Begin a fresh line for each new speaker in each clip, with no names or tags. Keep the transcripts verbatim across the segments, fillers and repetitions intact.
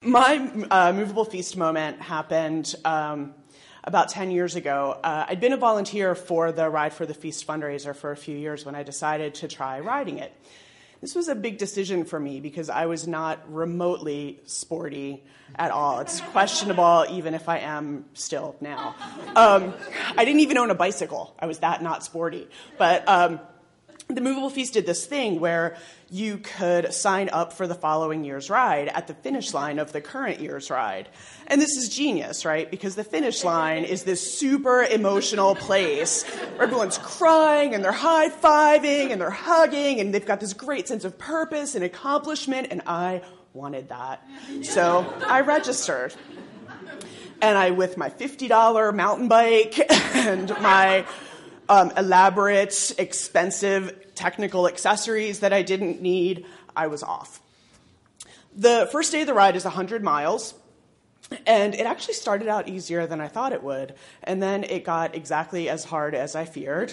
my uh, Movable Feast moment happened um, about ten years ago. Uh, I'd been a volunteer for the Ride for the Feast fundraiser for a few years when I decided to try riding it. This was a big decision for me because I was not remotely sporty at all. It's questionable even if I am still now. Um, I didn't even own a bicycle. I was that not sporty. But um, the Movable Feast did this thing where you could sign up for the following year's ride at the finish line of the current year's ride. And this is genius, right? Because the finish line is this super emotional place where everyone's crying and they're high-fiving and they're hugging and they've got this great sense of purpose and accomplishment, and I wanted that. So I registered. And I, with my fifty dollars mountain bike and my um, elaborate, expensive technical accessories that I didn't need, I was off. The first day of the ride is one hundred miles, and it actually started out easier than I thought it would, and then it got exactly as hard as I feared,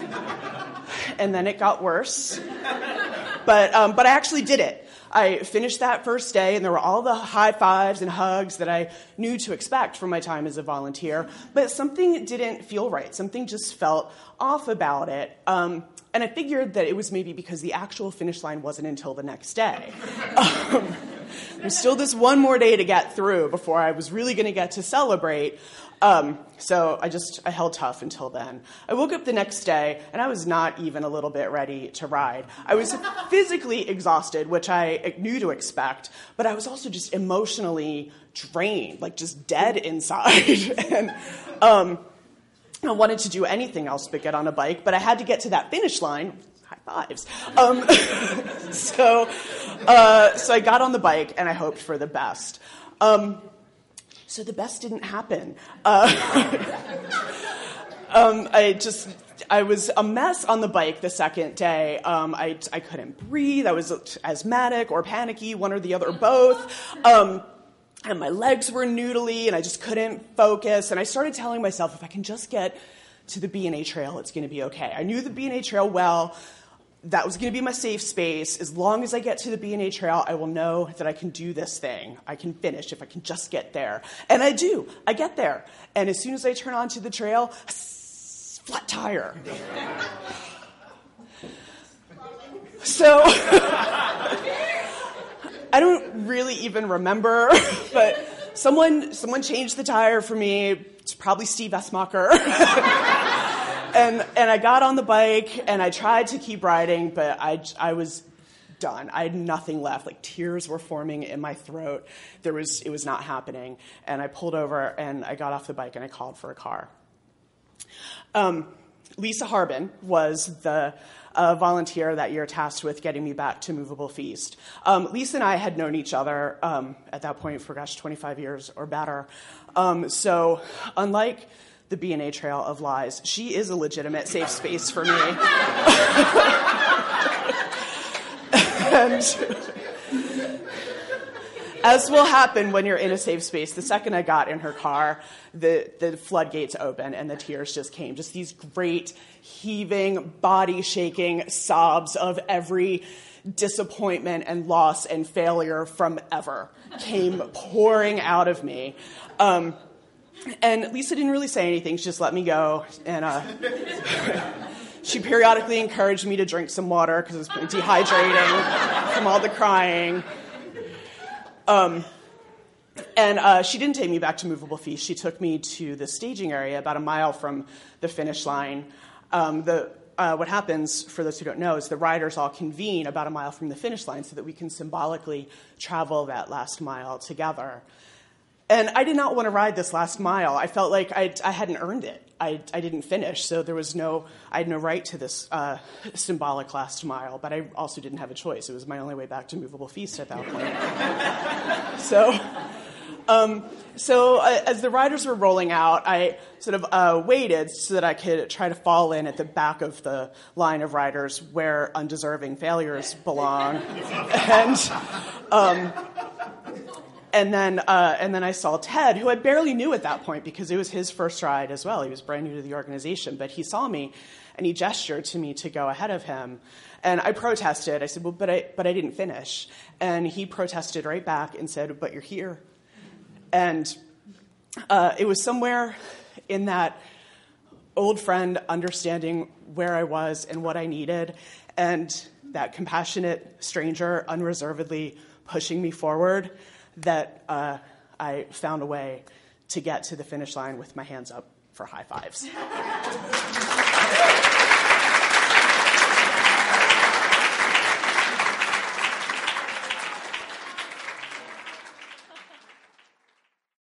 and then it got worse, but um, but I actually did it. I finished that first day, and there were all the high fives and hugs that I knew to expect from my time as a volunteer, but something didn't feel right. Something just felt off about it. Um, and I figured that it was maybe because the actual finish line wasn't until the next day. Um, there's still this one more day to get through before I was really going to get to celebrate. Um, so I just, I held tough until then. I woke up the next day, and I was not even a little bit ready to ride. I was physically exhausted, which I knew to expect, but I was also just emotionally drained, like just dead inside. and um, I wanted to do anything else but get on a bike, but I had to get to that finish line. High fives. Um, so, uh, so I got on the bike, and I hoped for the best. Um, So the best didn't happen. Uh, um, I just, I was a mess on the bike the second day. Um, I, I couldn't breathe. I was asthmatic or panicky, one or the other or both. Um, and my legs were noodly, and I just couldn't focus. And I started telling myself, if I can just get to the B and A trail, it's going to be okay. I knew the B and A trail well. That was going to be my safe space. As long as I get to the B and A trail, I will know that I can do this thing. I can finish if I can just get there. And I do. I get there. And as soon as I turn onto the trail, flat tire. So I don't really even remember, but someone someone changed the tire for me. It's probably Steve Esmacher. And and I got on the bike, and I tried to keep riding, but I, I was done. I had nothing left. Like, tears were forming in my throat. There was It was not happening. And I pulled over, and I got off the bike, and I called for a car. Um, Lisa Harbin was the uh, volunteer that year tasked with getting me back to Movable Feast. Um, Lisa and I had known each other um, at that point for, gosh, twenty-five years or better. Um, so unlike the B and A Trail of Lies, she is a legitimate safe space for me. And as will happen when you're in a safe space, the second I got in her car, the, the floodgates opened and the tears just came. Just these great, heaving, body-shaking sobs of every disappointment and loss and failure from ever came pouring out of me. Um, And Lisa didn't really say anything. She just let me go. And uh, she periodically encouraged me to drink some water because it was dehydrating from all the crying. Um, and uh, she didn't take me back to Movable Feast. She took me to the staging area about a mile from the finish line. Um, the uh, what happens, for those who don't know, is the riders all convene about a mile from the finish line so that we can symbolically travel that last mile together. And I did not want to ride this last mile. I felt like I, I hadn't earned it. I, I didn't finish, so there was no, I had no right to this uh, symbolic last mile, but I also didn't have a choice. It was my only way back to Movable Feast at that point. so, um, so uh, as the riders were rolling out, I sort of uh, waited so that I could try to fall in at the back of the line of riders where undeserving failures belong. and... Um, And then, uh, and then I saw Ted, who I barely knew at that point because it was his first ride as well. He was brand new to the organization, but he saw me, and he gestured to me to go ahead of him. And I protested. I said, well, but I, but I didn't finish. And he protested right back and said, but you're here. And uh, it was somewhere in that old friend understanding where I was and what I needed, and that compassionate stranger unreservedly pushing me forward, that uh, I found a way to get to the finish line with my hands up for high fives.